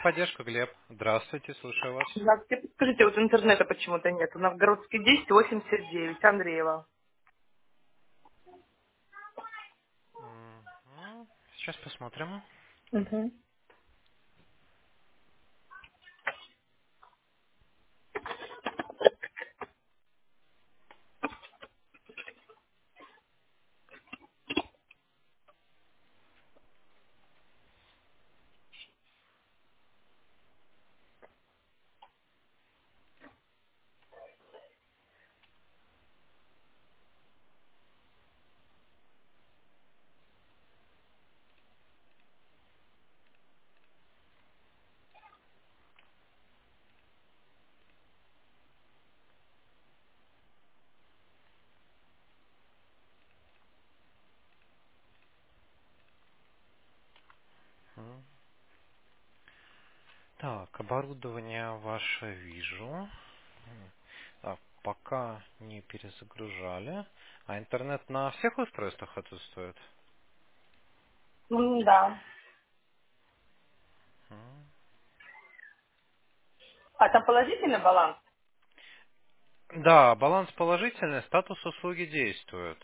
техподдержка, Глеб. Здравствуйте, слушаю вас. Здравствуйте. Скажите, вот интернета почему-то нет. Новгородский 10, 89, Андреева. Мгм. Сейчас посмотрим. Угу. Мгм. Так, оборудование ваше вижу. Так, пока не перезагружали. А интернет на всех устройствах отсутствует? Да. Мгм. А там положительный баланс? Да, баланс положительный, статус услуги действует.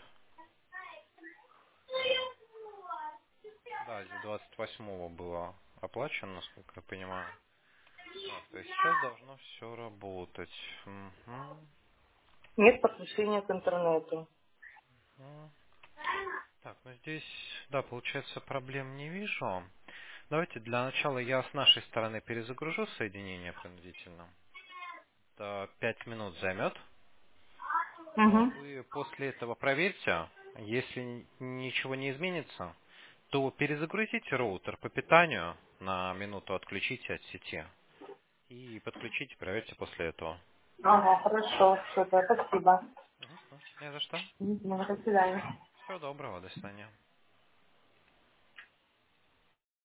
Да, здесь 28-го было оплачено, насколько я понимаю. Так, то есть сейчас должно все работать. Мгм. Нет подключения к интернету. Мгм. Так, ну здесь, да, получается, проблем не вижу. Давайте для начала я с нашей стороны перезагружу соединение принудительно. Это 5 минут займет. Но Угу. вы после этого проверьте. Если ничего не изменится, то перезагрузите роутер по питанию, на минуту отключите от сети. И подключите, проверьте после этого. Ага, хорошо, супер, спасибо. Мгм. Не за что. Мгм, до свидания. Всего доброго, до свидания.